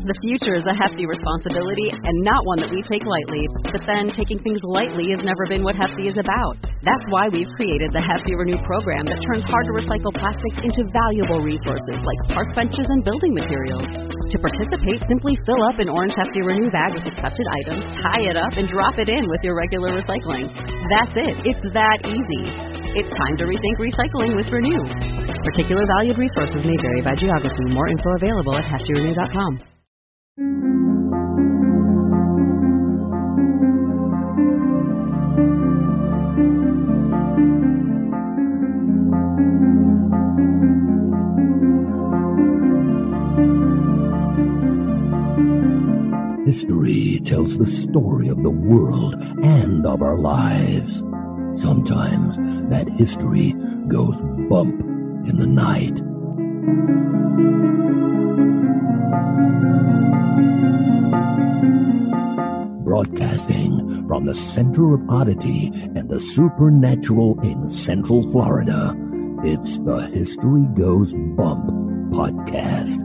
The future is a hefty responsibility and not one that we take lightly. But then, taking things lightly has never been what Hefty is about. That's why we've created the Hefty Renew program that turns hard-to-recycle plastics into valuable resources like park benches and building materials. To participate, simply fill up an orange Hefty Renew bag with accepted items, tie it up, and drop it in with your regular recycling. That's it. It's that easy. It's time to rethink recycling with Renew. Particular valued resources may vary by geography. More info available at heftyrenew.com. History tells the story of the world and of our lives. Sometimes that history goes bump in the night. Broadcasting from the center of oddity and the supernatural in Central Florida, it's the History Goes Bump podcast.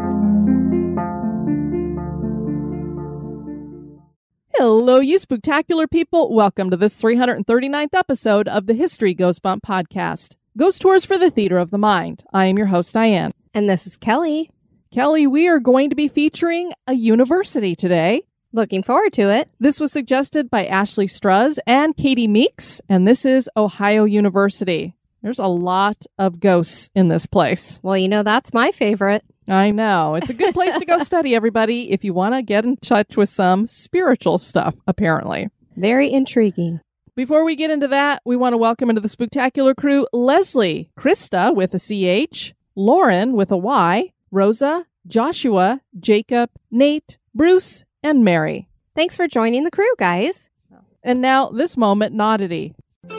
Hello, you spooktacular people. Welcome to this 339th episode of the History Goes Bump podcast. Ghost tours for the theater of the mind. I am your host, Diane. And this is Kelly. Kelly, we are going to be featuring a university today. Looking forward to it. This was suggested by Ashley Struz and Katie Meeks, and this is Ohio University. There's a lot of ghosts in this place. Well, you know, that's my favorite. I know. It's a good place to go study, everybody, if you want to get in touch with some spiritual stuff, apparently. Very intriguing. Before we get into that, we want to welcome into the spooktacular crew Leslie, Krista with a CH, Lauren with a Y, Rosa, Joshua, Jacob, Nate, Bruce, and Mary. Thanks for joining the crew, guys. And now, this moment in oddity.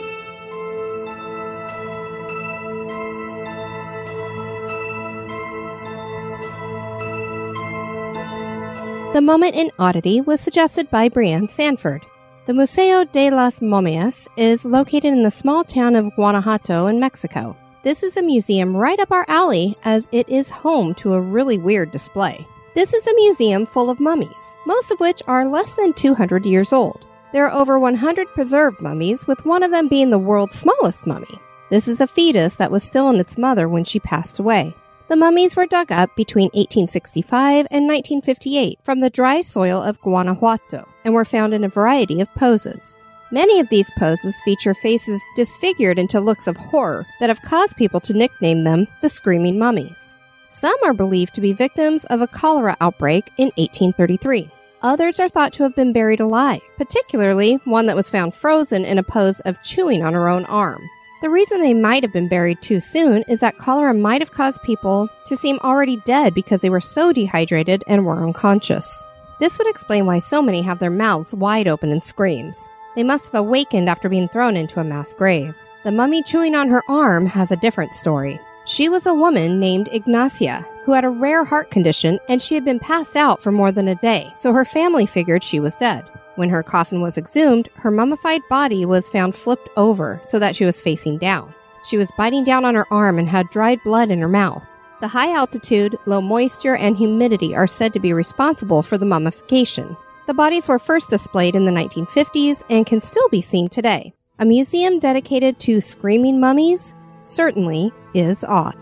The moment in oddity was suggested by Brianne Sanford. The Museo de las Momias is located in the small town of Guanajuato in Mexico. This is a museum right up our alley as it is home to a really weird display. This is a museum full of mummies, most of which are less than 200 years old. There are over 100 preserved mummies, with one of them being the world's smallest mummy. This is a fetus that was still in its mother when she passed away. The mummies were dug up between 1865 and 1958 from the dry soil of Guanajuato and were found in a variety of poses. Many of these poses feature faces disfigured into looks of horror that have caused people to nickname them the Screaming Mummies. Some are believed to be victims of a cholera outbreak in 1833. Others are thought to have been buried alive, particularly one that was found frozen in a pose of chewing on her own arm. The reason they might have been buried too soon is that cholera might have caused people to seem already dead because they were so dehydrated and were unconscious. This would explain why so many have their mouths wide open in screams. They must have awakened after being thrown into a mass grave. The mummy chewing on her arm has a different story. She was a woman named Ignacia who had a rare heart condition, and she had been passed out for more than a day, so her family figured she was dead. When her coffin was exhumed, her mummified body was found flipped over so that she was facing down. She was biting down on her arm and had dried blood in her mouth. The high altitude, low moisture, and humidity are said to be responsible for the mummification. The bodies were first displayed in the 1950s and can still be seen today. A museum dedicated to screaming mummies certainly is odd.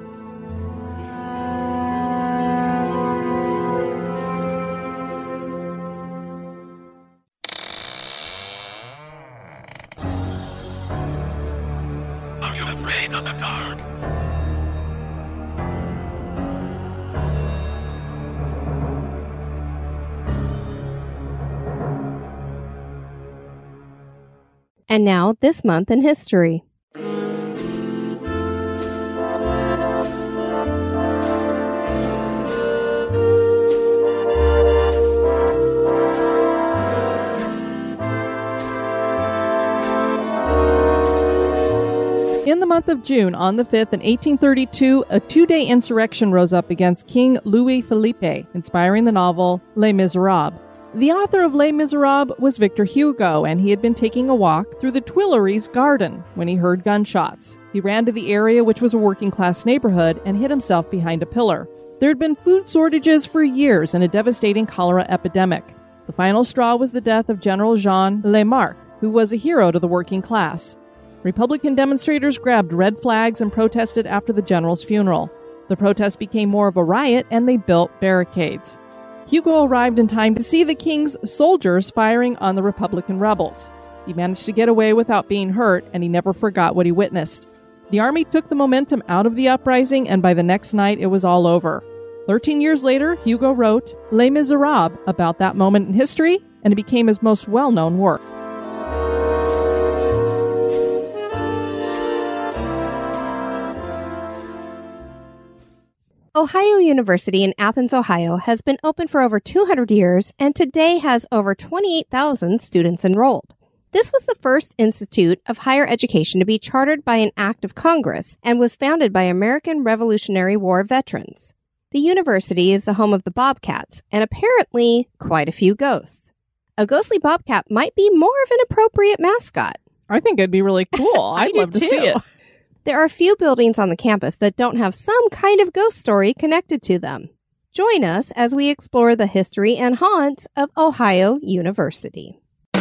Are you afraid of the dark? And now, this month in history. In the month of June, on the 5th in 1832, a two-day insurrection rose up against King Louis Philippe, inspiring the novel Les Miserables. The author of Les Miserables was Victor Hugo, and he had been taking a walk through the Tuileries garden when he heard gunshots. He ran to the area, which was a working-class neighborhood, and hid himself behind a pillar. There had been food shortages for years and a devastating cholera epidemic. The final straw was the death of General Jean Lamarck, who was a hero to the working class. Republican demonstrators grabbed red flags and protested after the general's funeral. The protest became more of a riot, and they built barricades. Hugo arrived in time to see the king's soldiers firing on the Republican rebels. He managed to get away without being hurt, and he never forgot what he witnessed. The army took the momentum out of the uprising, and by the next night it was all over. 13 years later, Hugo wrote Les Miserables about that moment in history, and it became his most well-known work. Ohio University in Athens, Ohio has been open for over 200 years and today has over 28,000 students enrolled. This was the first institute of higher education to be chartered by an act of Congress and was founded by American Revolutionary War veterans. The university is the home of the Bobcats and apparently quite a few ghosts. A ghostly Bobcat might be more of an appropriate mascot. I think it'd be really cool. I'd love to see it. There are a few buildings on the campus that don't have some kind of ghost story connected to them. Join us as we explore the history and haunts of Ohio University.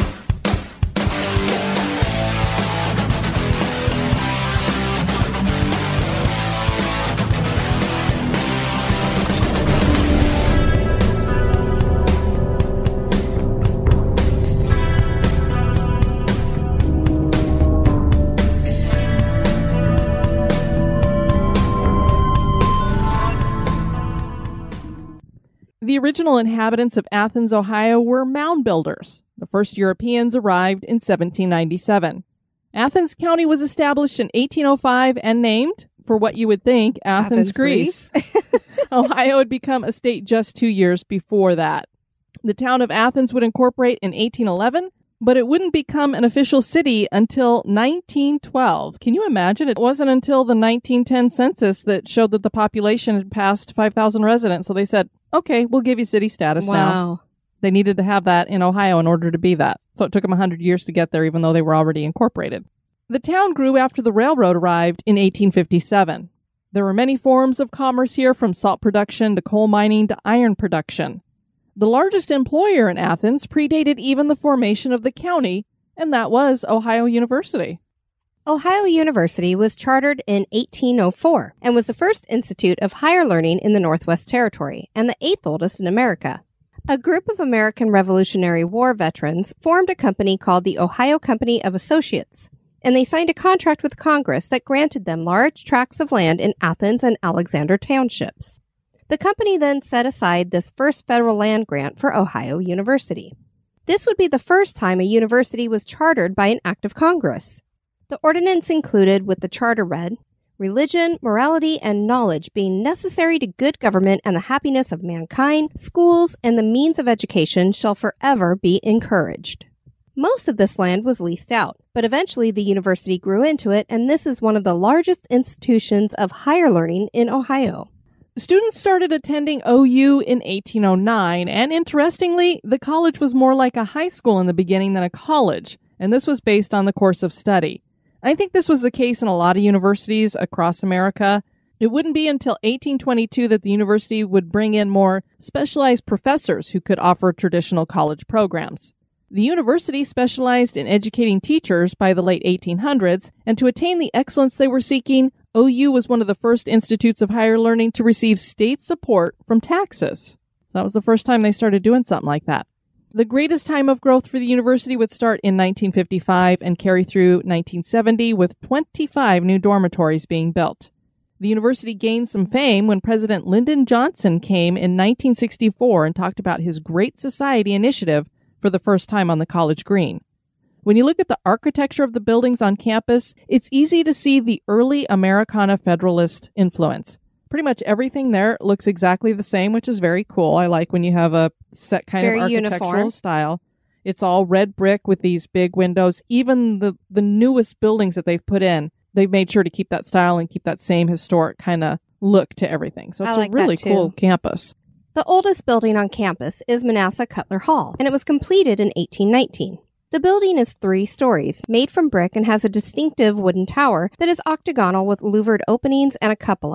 The original inhabitants of Athens, Ohio were mound builders. The first Europeans arrived in 1797. Athens County was established in 1805 and named, for what you would think, Athens, Greece. Ohio had become a state just 2 years before that. The town of Athens would incorporate in 1811, but it wouldn't become an official city until 1912. Can you imagine? It wasn't until the 1910 census that showed that the population had passed 5,000 residents. So they said, okay, we'll give you city status now. They needed to have that in Ohio in order to be that. So it took them 100 years to get there, even though they were already incorporated. The town grew after the railroad arrived in 1857. There were many forms of commerce here, from salt production to coal mining to iron production. The largest employer in Athens predated even the formation of the county, and that was Ohio University. Ohio University was chartered in 1804 and was the first institute of higher learning in the Northwest Territory and the 8th oldest in America. A group of American Revolutionary War veterans formed a company called the Ohio Company of Associates, and they signed a contract with Congress that granted them large tracts of land in Athens and Alexander townships. The company then set aside this first federal land grant for Ohio University. This would be the first time a university was chartered by an act of Congress. The ordinance included, with the charter read, religion, morality, and knowledge being necessary to good government and the happiness of mankind, schools, and the means of education shall forever be encouraged. Most of this land was leased out, but eventually the university grew into it, and this is one of the largest institutions of higher learning in Ohio. Students started attending OU in 1809, and interestingly, the college was more like a high school in the beginning than a college, and this was based on the course of study. I think this was the case in a lot of universities across America. It wouldn't be until 1822 that the university would bring in more specialized professors who could offer traditional college programs. The university specialized in educating teachers by the late 1800s, and to attain the excellence they were seeking, OU was one of the first institutes of higher learning to receive state support from taxes. That was the first time they started doing something like that. The greatest time of growth for the university would start in 1955 and carry through 1970, with 25 new dormitories being built. The university gained some fame when President Lyndon Johnson came in 1964 and talked about his Great Society initiative for the first time on the college green. When you look at the architecture of the buildings on campus, it's easy to see the early Americana Federalist influence. Pretty much everything there looks exactly the same, which is very cool. I like when you have a set kind very of architectural uniform style. It's all red brick with these big windows. Even the newest buildings that they've put in, they've made sure to keep that style and keep that same historic kind of look to everything. So it's like a really that too. cool campus. The oldest building on campus is Manassas Cutler Hall, and it was completed in 1819. The building is 3 stories, made from brick, and has a distinctive wooden tower that is octagonal with louvered openings and a cupola.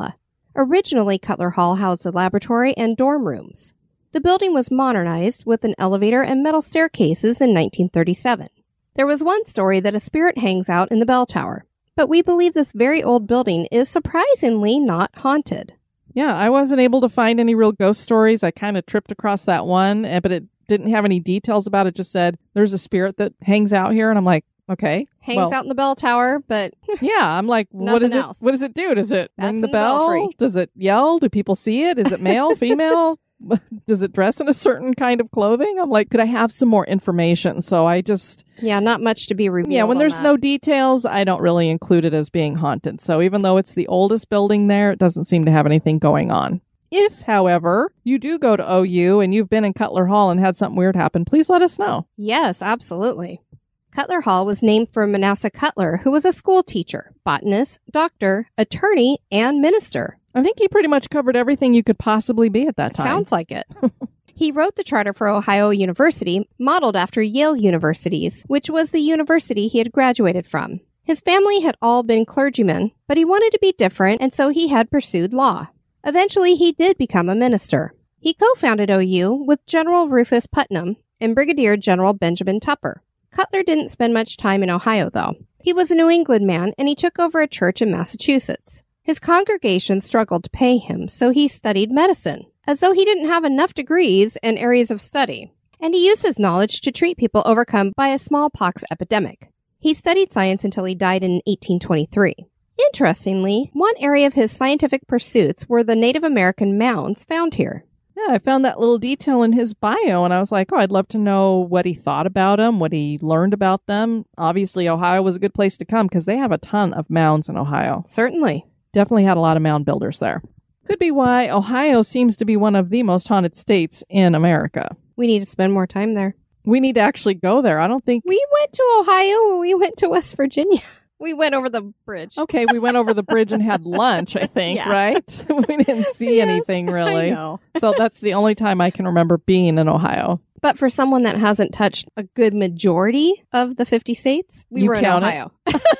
Originally, Cutler Hall housed a laboratory and dorm rooms. The building was modernized with an elevator and metal staircases in 1937. There was one story that a spirit hangs out in the bell tower, but we believe this very old building is surprisingly not haunted. Yeah, I wasn't able to find any real ghost stories. I kind of tripped across that one, but it didn't have any details about it. It just said, there's a spirit that hangs out here. And I'm like, okay. Hangs out in the bell tower, but yeah, I'm like, what is it? else. What does it do? Does it ring the in bell? Belfry. Does it yell? Do people see it? Is it male, female? Does it dress in a certain kind of clothing? I'm like, could I have some more information? So I just... Yeah, not much to be revealed. Yeah, when there's on no that. details, I don't really include it as being haunted. So even though it's the oldest building there, it doesn't seem to have anything going on. If, however, you do go to OU and you've been in Cutler Hall and had something weird happen, please let us know. Yes, absolutely. Cutler Hall was named for Manasseh Cutler, who was a school teacher, botanist, doctor, attorney, and minister. I think he pretty much covered everything you could possibly be at that time. Sounds like it. He wrote the charter for Ohio University, modeled after Yale University's, which was the university he had graduated from. His family had all been clergymen, but he wanted to be different, and so he had pursued law. Eventually, he did become a minister. He co-founded OU with General Rufus Putnam and Brigadier General Benjamin Tupper. Cutler didn't spend much time in Ohio, though. He was a New England man, and he took over a church in Massachusetts. His congregation struggled to pay him, so he studied medicine, as though he didn't have enough degrees and areas of study. And he used his knowledge to treat people overcome by a smallpox epidemic. He studied science until he died in 1823. Interestingly, one area of his scientific pursuits were the Native American mounds found here. Yeah, I found that little detail in his bio, and I was like, oh, I'd love to know what he thought about them, what he learned about them. Obviously, Ohio was a good place to come because they have a ton of mounds in Ohio. Certainly. Definitely had a lot of mound builders there. Could be why Ohio seems to be one of the most haunted states in America. We need to spend more time there. We need to actually go there. I don't think... We went to Ohio when we went to West Virginia. We went over the bridge. Okay, we went over the bridge and had lunch, I think, Yeah. right? We didn't see Yes, anything really. I know. So that's the only time I can remember being in Ohio. But for someone that hasn't touched a good majority of the 50 states, we You were in count it? Ohio.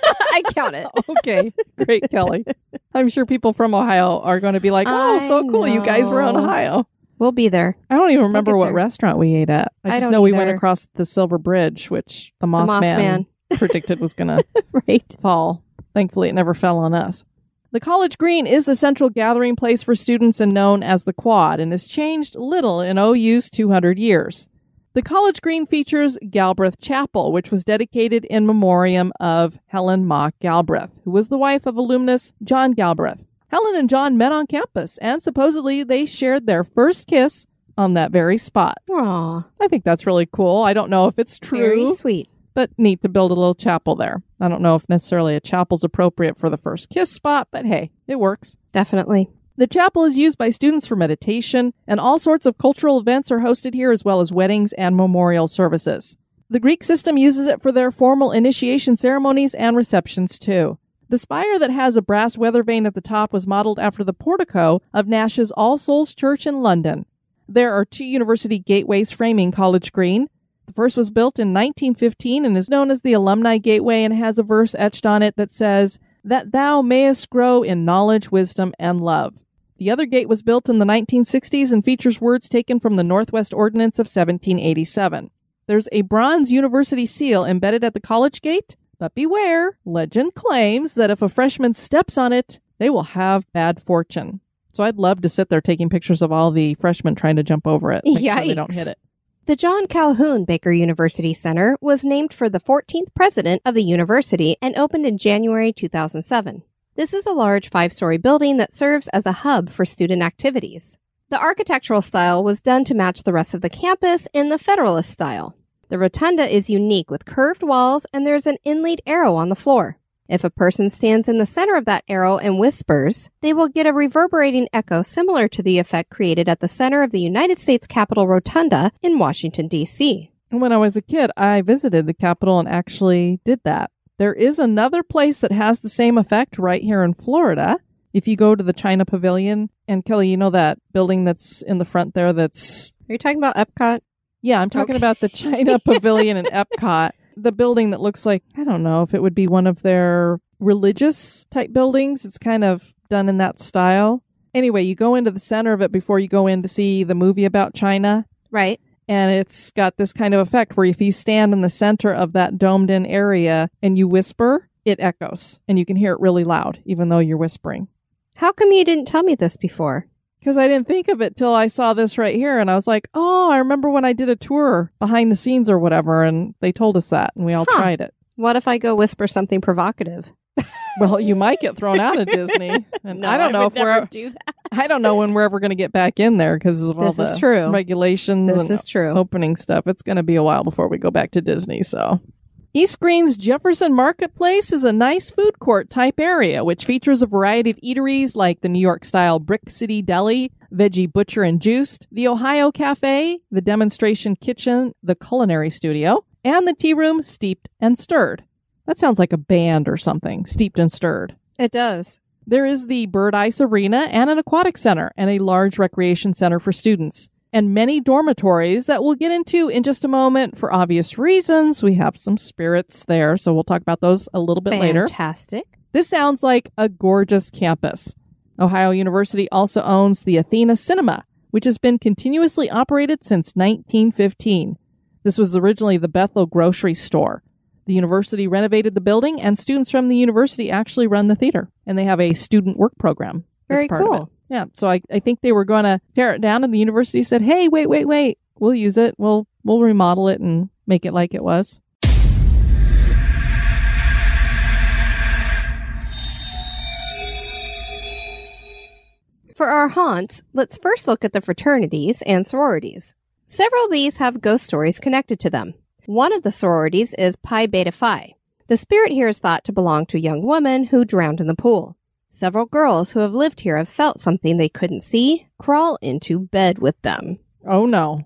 I count it. Okay, great, Kelly. I'm sure people from Ohio are going to be like, oh, I so cool, you guys were in know. Ohio. We'll be there. I don't even remember get what there. restaurant we ate at. I I just don't know we went either. across the Silver Bridge, which the Mothman predicted was going to Right. fall. Thankfully, it never fell on us. The College Green is the central gathering place for students and known as the Quad, and has changed little in OU's 200 years. The College Green features Galbraith Chapel, which was dedicated in memoriam of Helen Mock Galbraith, who was the wife of alumnus John Galbraith. Helen and John met on campus, and supposedly they shared their first kiss on that very spot. Aw, I think that's really cool. I don't know if it's true, very sweet. but neat to build a little chapel there. I don't know if necessarily a chapel's appropriate for the first kiss spot, but hey, it works. Definitely. The chapel is used by students for meditation, and all sorts of cultural events are hosted here, as well as weddings and memorial services. The Greek system uses it for their formal initiation ceremonies and receptions, too. The spire that has a brass weather vane at the top was modeled after the portico of Nash's All Souls Church in London. There are 2 university gateways framing College Green. The first was built in 1915 and is known as the Alumni Gateway, and has a verse etched on it that says, "That thou mayest grow in knowledge, wisdom, and love." The other gate was built in the 1960s and features words taken from the Northwest Ordinance of 1787. There's a bronze university seal embedded at the college gate, but beware, legend claims that if a freshman steps on it, they will have bad fortune. So I'd love to sit there taking pictures of all the freshmen trying to jump over it. Make sure they don't Yikes. hit it. The John Calhoun Baker University Center was named for the 14th president of the university and opened in January 2007. This is a large 5-story building that serves as a hub for student activities. The architectural style was done to match the rest of the campus in the Federalist style. The rotunda is unique with curved walls, and there's an inlaid arrow on the floor. If a person stands in the center of that arrow and whispers, they will get a reverberating echo similar to the effect created at the center of the United States Capitol Rotunda in Washington, D.C. And when I was a kid, I visited the Capitol and actually did that. There is another place that has the same effect right here in Florida. If you go to the China Pavilion, and Kelly, you know that building that's in the front there that's... Are you talking about Epcot? Yeah, I'm talking Okay. about the China Pavilion in Epcot. The building that looks like, I don't know if it would be one of their religious type buildings. It's kind of done in that style. Anyway, you go into the center of it before you go in to see the movie about China. Right. And it's got this kind of effect where if you stand in the center of that domed-in area and you whisper, it echoes. And you can hear it really loud, even though you're whispering. How come you didn't tell me this before? Because I didn't think of it till I saw this right here. And I was like, oh, I remember when I did a tour behind the scenes or whatever. And they told us that. And we all tried it. What if I go whisper something provocative? Well, you might get thrown out of Disney. And I don't know if we're... do that. I don't know when we're ever going to get back in there because of all the regulations and opening stuff. It's going to be a while before we go back to Disney, so... East Green's Jefferson Marketplace is a nice food court type area, which features a variety of eateries like the New York-style Brick City Deli, Veggie Butcher and Juiced, the Ohio Cafe, the Demonstration Kitchen, the Culinary Studio, and the Tea Room Steeped and Stirred. That sounds like a band or something, Steeped and Stirred. It does. There is the Bird Ice Arena and an aquatic center and a large recreation center for students. And many dormitories that we'll get into in just a moment for obvious reasons. We have some spirits there, so we'll talk about those a little bit later. Fantastic. This sounds like a gorgeous campus. Ohio University also owns the Athena Cinema, which has been continuously operated since 1915. This was originally the Bethel grocery store. The university renovated the building, and students from the university actually run the theater. And they have a student work program. Very cool. Yeah, so I think they were going to tear it down, and the university said, hey, wait. We'll use it. We'll remodel it and make it like it was. For our haunts, let's first look at the fraternities and sororities. Several of these have ghost stories connected to them. One of the sororities is Pi Beta Phi. The spirit here is thought to belong to a young woman who drowned in the pool. Several girls who have lived here have felt something they couldn't see crawl into bed with them. Oh, no.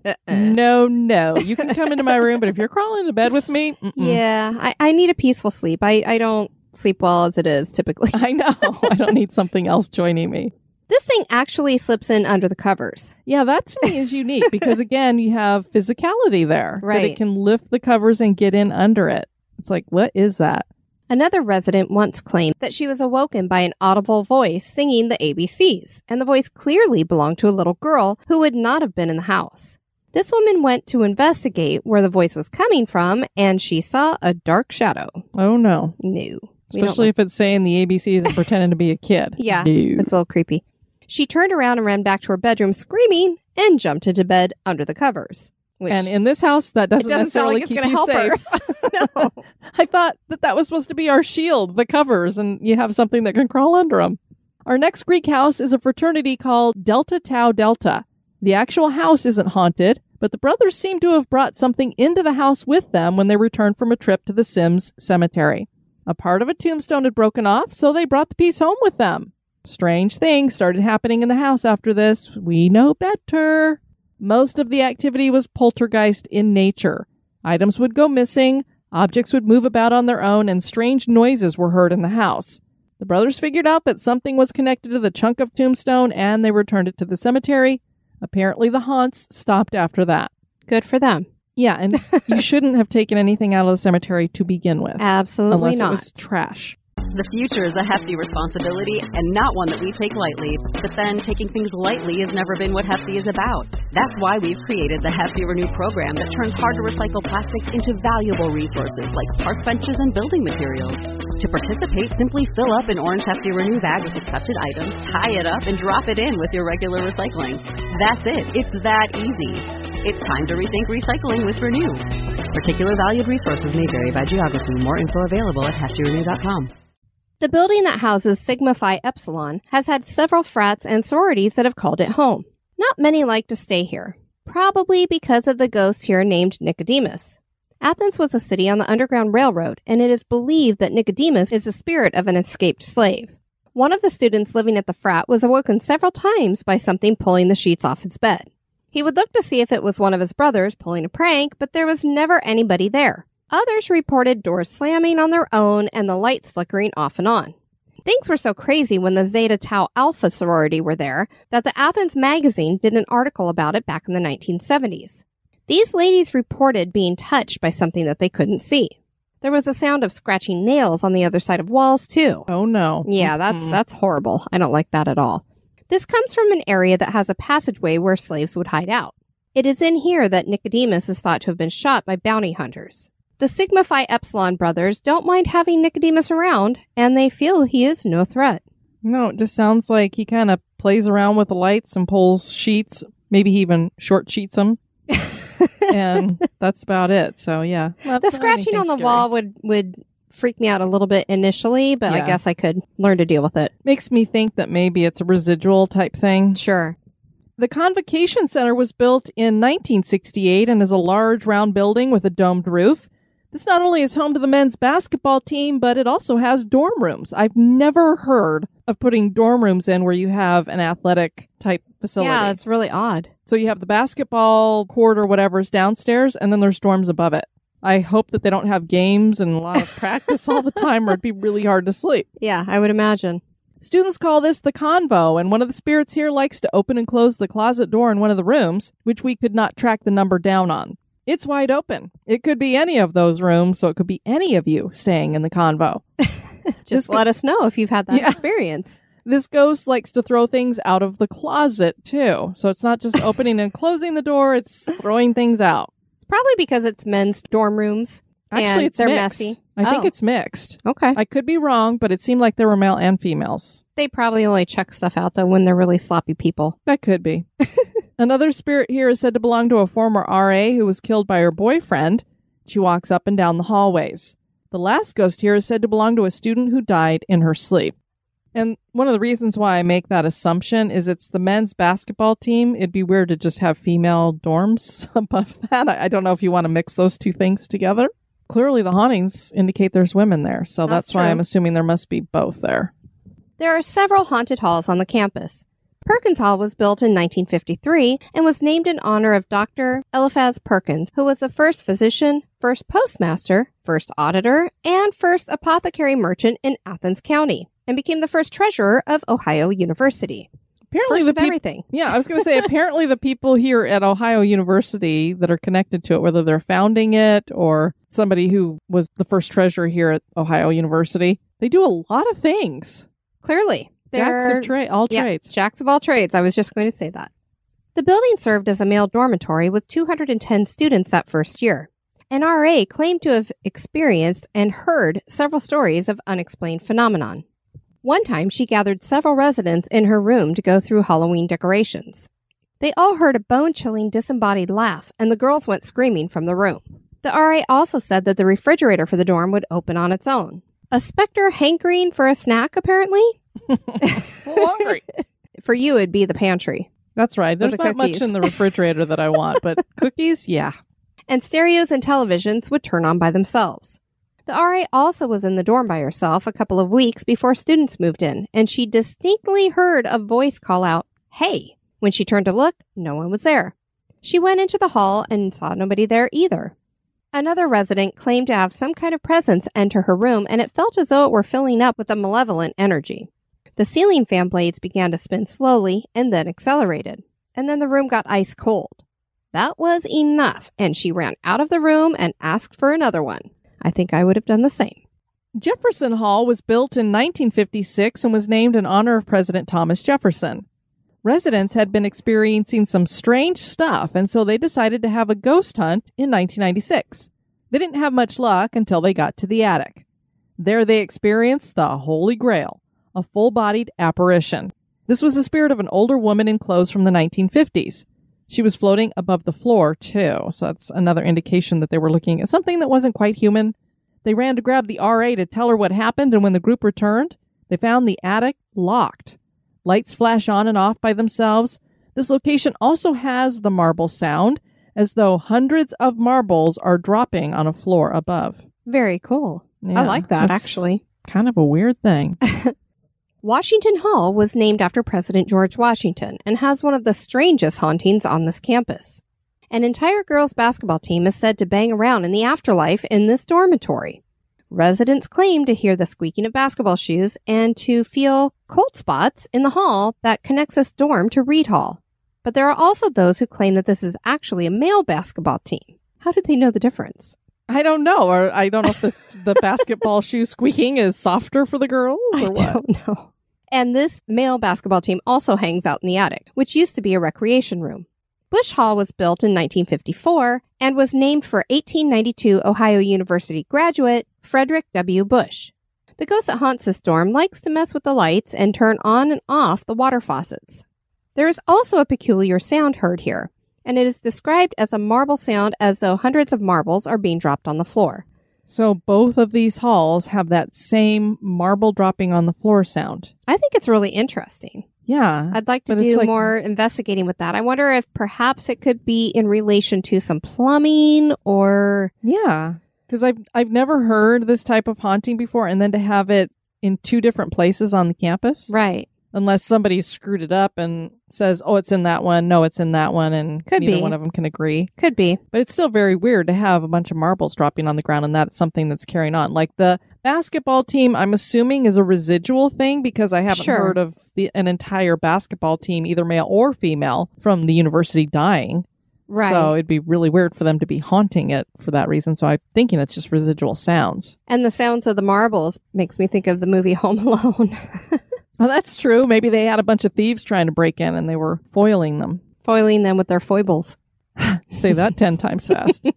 No. You can come into my room, but if you're crawling into bed with me... Yeah, I need a peaceful sleep. I don't sleep well as it is, typically. I know. I don't need something else joining me. This thing actually slips in under the covers. Yeah, that to me is unique because, again, you have physicality there. Right. That it can lift the covers and get in under it. It's like, what is that? Another resident once claimed that she was awoken by an audible voice singing the ABCs, and the voice clearly belonged to a little girl who would not have been in the house. This woman went to investigate where the voice was coming from, and she saw a dark shadow. Oh, no. No. Especially if it's saying the ABCs and pretending to be a kid. Yeah, no. It's a little creepy. She turned around and ran back to her bedroom screaming and jumped into bed under the covers. And in this house, that doesn't necessarily keep you safe. No. I thought that was supposed to be our shield, the covers, and you have something that can crawl under them. Our next Greek house is a fraternity called Delta Tau Delta. The actual house isn't haunted, but the brothers seem to have brought something into the house with them when they returned from a trip to the Sims Cemetery. A part of a tombstone had broken off, so they brought the piece home with them. Strange things started happening in the house after this. We know better. Most of the activity was poltergeist in nature. Items would go missing, objects would move about on their own, and strange noises were heard in the house. The brothers figured out that something was connected to the chunk of tombstone, and they returned it to the cemetery. Apparently the haunts stopped after that. Good for them. Yeah, and you shouldn't have taken anything out of the cemetery to begin with. Absolutely unless not. It was trash. The future is a hefty responsibility and not one that we take lightly. But then taking things lightly has never been what Hefty is about. That's why we've created the Hefty Renew program that turns hard-to-recycle plastics into valuable resources like park benches and building materials. To participate, simply fill up an orange Hefty Renew bag with accepted items, tie it up, and drop it in with your regular recycling. That's it. It's that easy. It's time to rethink recycling with Renew. Particular valued resources may vary by geography. More info available at heftyrenew.com. The building that houses Sigma Phi Epsilon has had several frats and sororities that have called it home. Not many like to stay here, probably because of the ghost here named Nicodemus. Athens was a city on the Underground Railroad, and it is believed that Nicodemus is the spirit of an escaped slave. One of the students living at the frat was awoken several times by something pulling the sheets off his bed. He would look to see if it was one of his brothers pulling a prank, but there was never anybody there. Others reported doors slamming on their own and the lights flickering off and on. Things were so crazy when the Zeta Tau Alpha sorority were there that the Athens magazine did an article about it back in the 1970s. These ladies reported being touched by something that they couldn't see. There was a sound of scratching nails on the other side of walls, too. Oh, no. Yeah, that's horrible. I don't like that at all. This comes from an area that has a passageway where slaves would hide out. It is in here that Nicodemus is thought to have been shot by bounty hunters. The Sigma Phi Epsilon brothers don't mind having Nicodemus around, and they feel he is no threat. No, it just sounds like he kind of plays around with the lights and pulls sheets. Maybe he even short sheets them. And that's about it. So, yeah. The scratching on the wall would freak me out a little bit initially, but I guess I could learn to deal with it. Makes me think that maybe it's a residual type thing. Sure. The Convocation Center was built in 1968 and is a large round building with a domed roof. This not only is home to the men's basketball team, but it also has dorm rooms. I've never heard of putting dorm rooms in where you have an athletic type facility. Yeah, it's really odd. So you have the basketball court or whatever is downstairs, and then there's dorms above it. I hope that they don't have games and a lot of practice all the time, or it'd be really hard to sleep. Yeah, I would imagine. Students call this the convo, and one of the spirits here likes to open and close the closet door in one of the rooms, which we could not track the number down on. It's wide open. It could be any of those rooms, so it could be any of you staying in the convo. Just let us know if you've had that experience. This ghost likes to throw things out of the closet, too. So it's not just opening and closing the door, it's throwing things out. It's probably because it's men's dorm rooms. Actually, it's they're mixed. messy. I think it's mixed. Okay. I could be wrong, but it seemed like there were male and females. They probably only check stuff out, though, when they're really sloppy people. That could be. Another spirit here is said to belong to a former RA who was killed by her boyfriend. She walks up and down the hallways. The last ghost here is said to belong to a student who died in her sleep. And one of the reasons why I make that assumption is it's the men's basketball team. It'd be weird to just have female dorms above that. I don't know if you want to mix those two things together. Clearly, the hauntings indicate there's women there, so that's why I'm assuming there must be both there. There are several haunted halls on the campus. Perkins Hall was built in 1953 and was named in honor of Dr. Eliphaz Perkins, who was the first physician, first postmaster, first auditor, and first apothecary merchant in Athens County, and became the first treasurer of Ohio University. Apparently first of everything. Yeah, I was going to say, apparently the people here at Ohio University that are connected to it, whether they're founding it or somebody who was the first treasurer here at Ohio University, they do a lot of things. Clearly. Jacks of all trades. Jacks of all trades. I was just going to say that. The building served as a male dormitory with 210 students that first year. An RA claimed to have experienced and heard several stories of unexplained phenomenon. One time, she gathered several residents in her room to go through Halloween decorations. They all heard a bone-chilling disembodied laugh, and the girls went screaming from the room. The RA also said that the refrigerator for the dorm would open on its own. A specter hankering for a snack, apparently? Hungry. For you, it'd be the pantry. That's right. There's not much in the refrigerator that I want, but cookies, yeah. And stereos and televisions would turn on by themselves. The RA also was in the dorm by herself a couple of weeks before students moved in, and she distinctly heard a voice call out, "Hey!" When she turned to look, no one was there. She went into the hall and saw nobody there either. Another resident claimed to have some kind of presence enter her room, and it felt as though it were filling up with a malevolent energy. The ceiling fan blades began to spin slowly and then accelerated, and then the room got ice cold. That was enough, and she ran out of the room and asked for another one. I think I would have done the same. Jefferson Hall was built in 1956 and was named in honor of President Thomas Jefferson. Residents had been experiencing some strange stuff, and so they decided to have a ghost hunt in 1996. They didn't have much luck until they got to the attic. There they experienced the Holy Grail, a full-bodied apparition. This was the spirit of an older woman in clothes from the 1950s. She was floating above the floor, too, so that's another indication that they were looking at something that wasn't quite human. They ran to grab the RA to tell her what happened, and when the group returned, they found the attic locked. Lights flash on and off by themselves. This location also has the marble sound, as though hundreds of marbles are dropping on a floor above. Very cool. Yeah, I like that, actually. Kind of a weird thing. Washington Hall was named after President George Washington and has one of the strangest hauntings on this campus. An entire girls' basketball team is said to bang around in the afterlife in this dormitory. Residents claim to hear the squeaking of basketball shoes and to feel cold spots in the hall that connects this dorm to Reed Hall. But there are also those who claim that this is actually a male basketball team. How did they know the difference? I don't know. Or I don't know if the basketball shoe squeaking is softer for the girls or what. I don't know. And this male basketball team also hangs out in the attic, which used to be a recreation room. Bush Hall was built in 1954 and was named for 1892 Ohio University graduate Frederick W. Bush. The ghost that haunts this dorm likes to mess with the lights and turn on and off the water faucets. There is also a peculiar sound heard here, and it is described as a marble sound as though hundreds of marbles are being dropped on the floor. So both of these halls have that same marble dropping on the floor sound. I think it's really interesting. Yeah. I'd like to do more investigating with that. I wonder if perhaps it could be in relation to some plumbing or... Yeah, because I've never heard this type of haunting before, and then to have it in two different places on the campus. Right. Unless somebody screwed it up and says, oh, it's in that one, no, it's in that one, and neither one of them can agree. Could be. But it's still very weird to have a bunch of marbles dropping on the ground, and that's something that's carrying on. Like the basketball team, I'm assuming, is a residual thing because I haven't heard of an entire basketball team, either male or female, from the university dying. Right. So it'd be really weird for them to be haunting it for that reason. So I'm thinking it's just residual sounds. And the sounds of the marbles makes me think of the movie Home Alone. Well, that's true. Maybe they had a bunch of thieves trying to break in and they were foiling them. Foiling them with their foibles. Say that 10 times fast.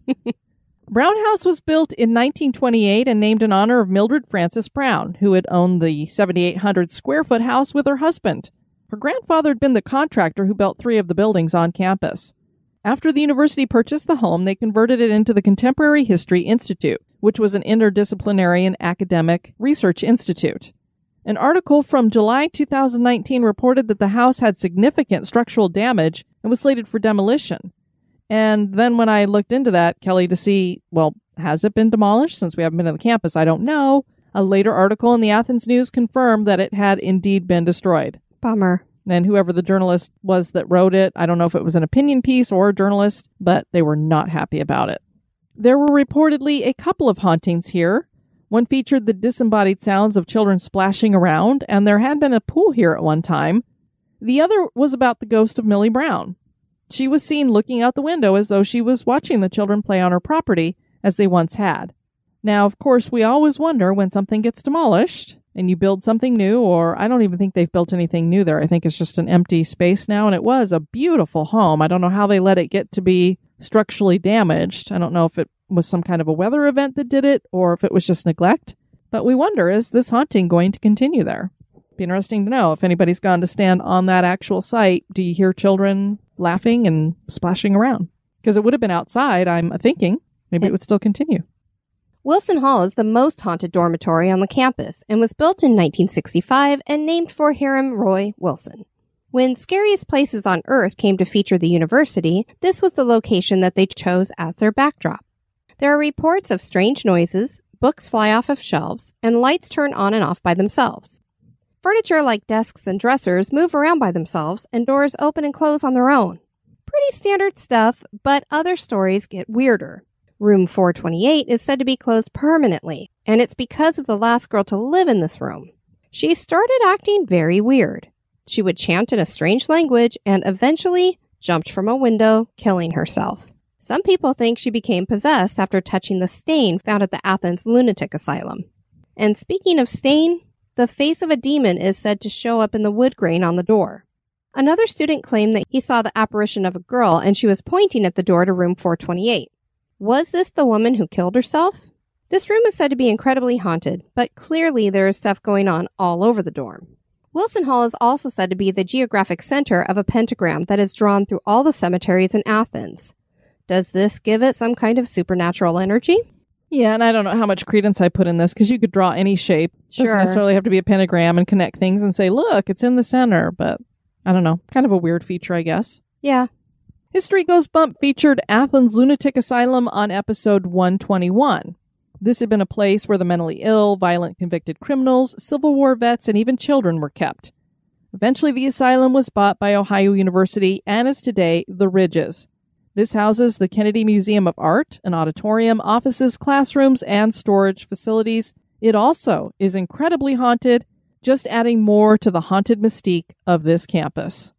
Brown House was built in 1928 and named in honor of Mildred Frances Brown, who had owned the 7,800 square foot house with her husband. Her grandfather had been the contractor who built 3 of the buildings on campus. After the university purchased the home, they converted it into the Contemporary History Institute, which was an interdisciplinary and academic research institute. An article from July 2019 reported that the house had significant structural damage and was slated for demolition. And then when I looked into that, Kelly, to see, well, has it been demolished? Since we haven't been to the campus, I don't know. A later article in the Athens News confirmed that it had indeed been destroyed. Bummer. And whoever the journalist was that wrote it, I don't know if it was an opinion piece or a journalist, but they were not happy about it. There were reportedly a couple of hauntings here. One featured the disembodied sounds of children splashing around, and there had been a pool here at one time. The other was about the ghost of Millie Brown. She was seen looking out the window as though she was watching the children play on her property, as they once had. Now, of course, we always wonder when something gets demolished and you build something new, or I don't even think they've built anything new there. I think it's just an empty space now, and it was a beautiful home. I don't know how they let it get to be structurally damaged. I don't know if it was some kind of a weather event that did it, or if it was just neglect. But we wonder, is this haunting going to continue there? Be interesting to know if anybody's gone to stand on that actual site. Do you hear children laughing and splashing around? Because it would have been outside, I'm thinking. Maybe it would still continue. Wilson Hall is the most haunted dormitory on the campus and was built in 1965 and named for Hiram Roy Wilson. When Scariest Places on Earth came to feature the university, this was the location that they chose as their backdrop. There are reports of strange noises, books fly off of shelves, and lights turn on and off by themselves. Furniture like desks and dressers move around by themselves, and doors open and close on their own. Pretty standard stuff, but other stories get weirder. Room 428 is said to be closed permanently, and it's because of the last girl to live in this room. She started acting very weird. She would chant in a strange language and eventually jumped from a window, killing herself. Some people think she became possessed after touching the stain found at the Athens Lunatic Asylum. And speaking of stain, the face of a demon is said to show up in the wood grain on the door. Another student claimed that he saw the apparition of a girl and she was pointing at the door to room 428. Was this the woman who killed herself? This room is said to be incredibly haunted, but clearly there is stuff going on all over the dorm. Wilson Hall is also said to be the geographic center of a pentagram that is drawn through all the cemeteries in Athens. Does this give it some kind of supernatural energy? Yeah, and I don't know how much credence I put in this, because you could draw any shape. It doesn't necessarily have to be a pentagram and connect things and say, look, it's in the center. But I don't know. Kind of a weird feature, I guess. Yeah. History Goes Bump featured Athens Lunatic Asylum on episode 121. This had been a place where the mentally ill, violent convicted criminals, Civil War vets, and even children were kept. Eventually, the asylum was bought by Ohio University and is today The Ridges. This houses the Kennedy Museum of Art, an auditorium, offices, classrooms, and storage facilities. It also is incredibly haunted, just adding more to the haunted mystique of this campus.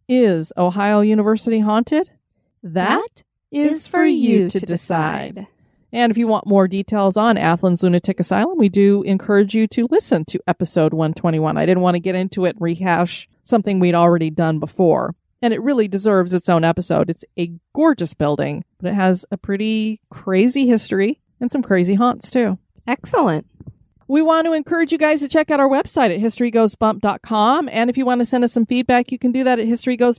Is Ohio University haunted? That is for you to decide. And if you want more details on Athens Lunatic Asylum, we do encourage you to listen to episode 121. I didn't want to get into it and rehash something we'd already done before. And it really deserves its own episode. It's a gorgeous building, but it has a pretty crazy history and some crazy haunts too. Excellent. We want to encourage you guys to check out our website at historygoesbump.com. And if you want to send us some feedback, you can do that at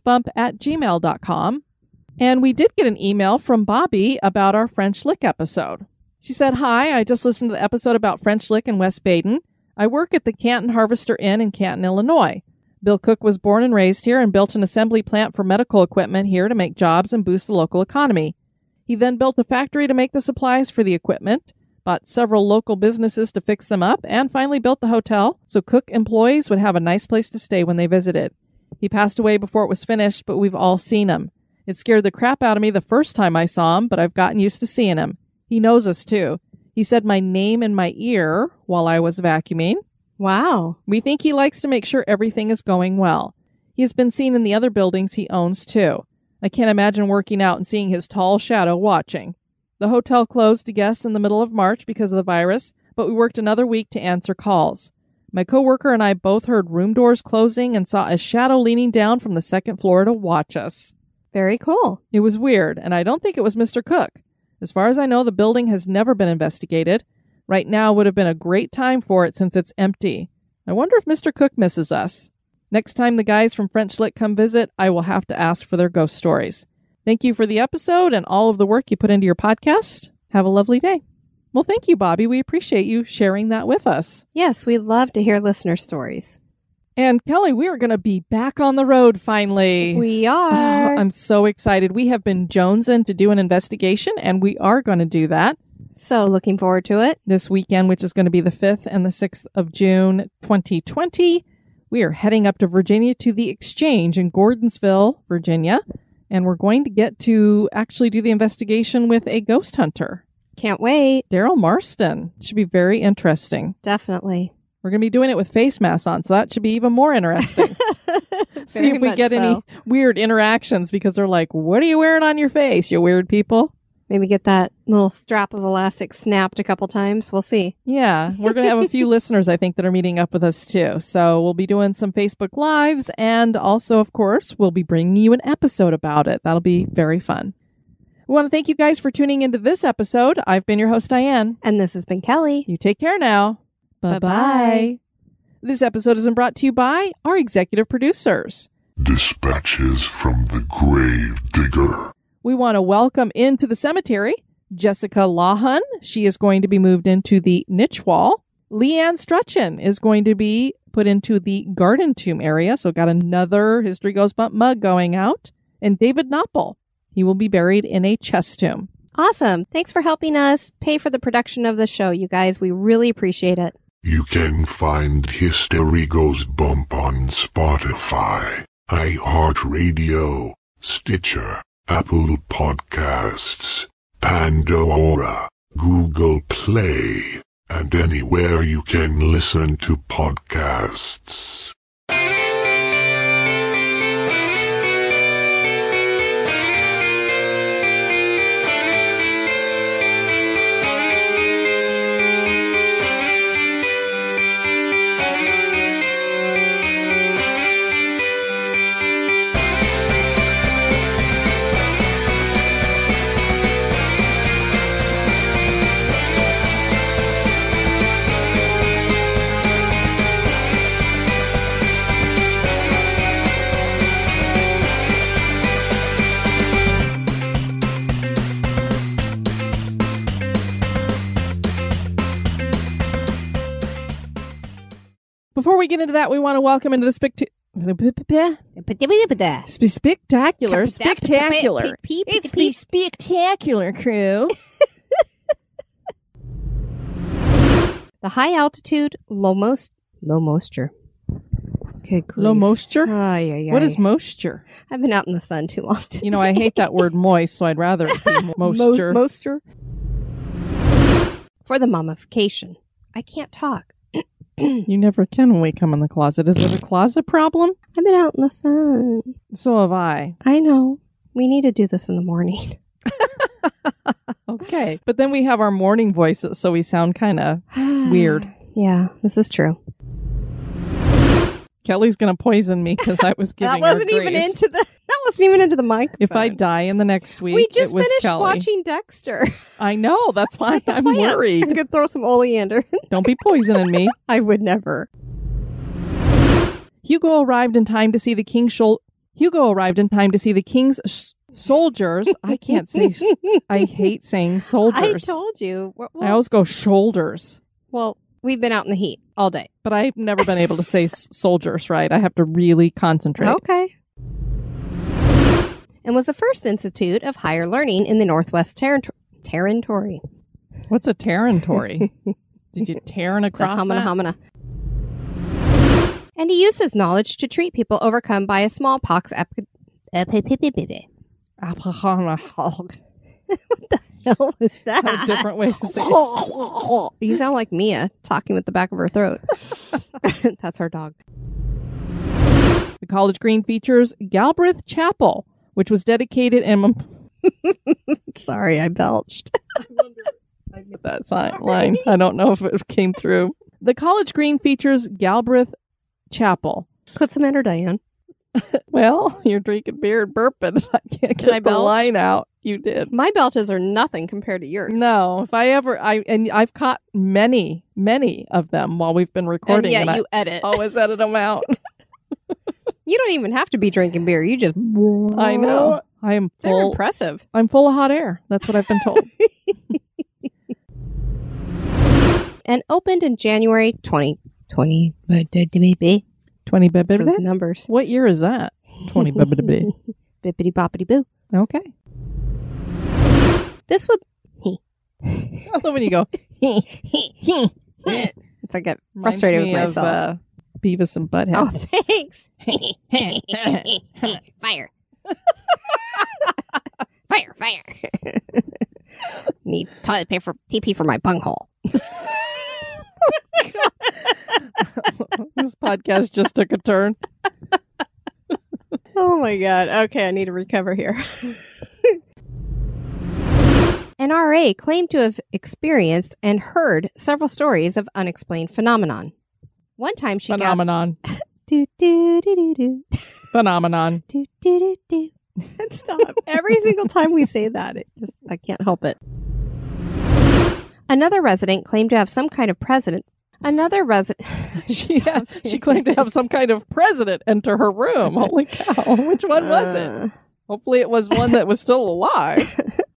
historygoesbump@gmail.com. And we did get an email from Bobby about our French Lick episode. She said, "Hi, I just listened to the episode about French Lick in West Baden. I work at the Canton Harvester Inn in Canton, Illinois. Bill Cook was born and raised here and built an assembly plant for medical equipment here to make jobs and boost the local economy. He then built a factory to make the supplies for the equipment, bought several local businesses to fix them up, and finally built the hotel so Cook employees would have a nice place to stay when they visited. He passed away before it was finished, but we've all seen him. It scared the crap out of me the first time I saw him, but I've gotten used to seeing him. He knows us, too. He said my name in my ear while I was vacuuming. Wow. We think he likes to make sure everything is going well. He has been seen in the other buildings he owns, too. I can't imagine working out and seeing his tall shadow watching. The hotel closed to guests in the middle of March because of the virus, but we worked another week to answer calls. My coworker and I both heard room doors closing and saw a shadow leaning down from the second floor to watch us. Very cool. It was weird, and I don't think it was Mr. Cook. As far as I know, the building has never been investigated. Right now would have been a great time for it since it's empty. I wonder if Mr. Cook misses us. Next time the guys from French Lick come visit, I will have to ask for their ghost stories. Thank you for the episode and all of the work you put into your podcast. Have a lovely day." Well, thank you, Bobby. We appreciate you sharing that with us. Yes, we love to hear listener stories. And Kelly, we are going to be back on the road finally. We are. Oh, I'm so excited. We have been jonesing to do an investigation, and we are going to do that So looking forward to it. this weekend, which is going to be the 5th and the 6th of June, 2020. We are heading up to Virginia to the Exchange in Gordonsville, Virginia, and we're going to get to actually do the investigation with a ghost hunter, Can't wait. Daryl Marston. Should be very interesting. Definitely. We're going to be doing it with face masks on, so that should be even more interesting. See Very if we much get any so. weird interactions, because they're like, "What are you wearing on your face, you weird people?" Maybe get that little strap of elastic snapped a couple times. We'll see. Yeah, we're going to have a few listeners, I think, that are meeting up with us too. So we'll be doing some Facebook Lives, and also, of course, we'll be bringing you an episode about it. That'll be very fun. We want to thank you guys for tuning into this episode. I've been your host, Diane. And this has been Kelly. You take care now. Bye-bye. Bye-bye. This episode has been brought to you by our executive producers. Dispatches from the Grave Digger. We want to welcome into the cemetery Jessica Lawhon. She is going to be moved into the niche wall. Leanne Strutchen is going to be put into the garden tomb area. So got another History Goes Bump mug going out. And David Knoppel, he will be buried in a chest tomb. Awesome. Thanks for helping us pay for the production of the show, you guys. We really appreciate it. You can find History Goes Bump on Spotify, iHeartRadio, Stitcher, Apple Podcasts, Pandora, Google Play, and anywhere you can listen to podcasts. Before we get into that, we want to welcome into the spectacular. It's the spectacular crew. The high altitude, low moisture. Good grief. Low moisture? Ay. What is moisture? I've been out in the sun too long. You know, I hate that word moist, so I'd rather it be moisture. Moisture. For the mummification. I can't talk. You never can when we come in the closet. Is it a closet problem? I've been out in the sun. So have I. I know. We need to do this in the morning. Okay. okay. But then we have our morning voices, so we sound kind of weird. Yeah, this is true. Kelly's going to poison me because I was giving That wasn't her even grief. into the microphone. If I die in the next week, we just it was finished Kelly. watching Dexter. I know. That's why I'm Plants. worried. I could throw some oleander. Don't be poisoning me. I would never. Hugo arrived in time to see the king's soldiers. I can't say. I hate saying I soldiers. told you. I always go shoulders, Well, we've been out in the heat all day. but I've never been able to say soldiers right. I have to really concentrate. Okay. And was the first institute of higher learning in the Northwest Territory. What's a territory? Did you tearing across Homina. And he used his knowledge to treat people overcome by a smallpox epidemic. that? What the hell is that? A different way to say it. You sound like Mia talking with the back of her throat. That's our dog. The College Green features Galbraith Chapel, which was dedicated in... Sorry, I belched. I get that line. I don't know if it came through. The College Green features Galbraith Chapel. Put some in her, Diane. Well, you're drinking beer and burping. I can't Did I get the belch? line out. You did. My belches are nothing compared to yours. No, if I ever, I've caught many of them while we've been recording. And and you edit. I always edit them out. You don't even have to be drinking beer. You just... I know. I am They're full. impressive. I'm full of hot air. That's what I've been told. And opened in January 2020. 20 Those numbers. What year is that? 20 Bippity boppity boo. Okay. This would... I love when you go. It's like I get frustrated with Reminds me myself. of, Beavis and Butthead. Oh, thanks. Fire. Fire. Need toilet paper, TP for my bunghole. This podcast just took a turn. Oh my God. Okay, I need to recover here. An RA claimed to have experienced and heard several stories of unexplained phenomenon. One time she Phenomenon. got... Do, do, do, do, do. Phenomenon. Do, do, do, do. Stop. Every single time we say that, I can't help it. Another resident claimed to have some kind of president. Another resident... She claimed to have some kind of president enter her room. Holy cow. Which one was it? Hopefully it was one that was still alive.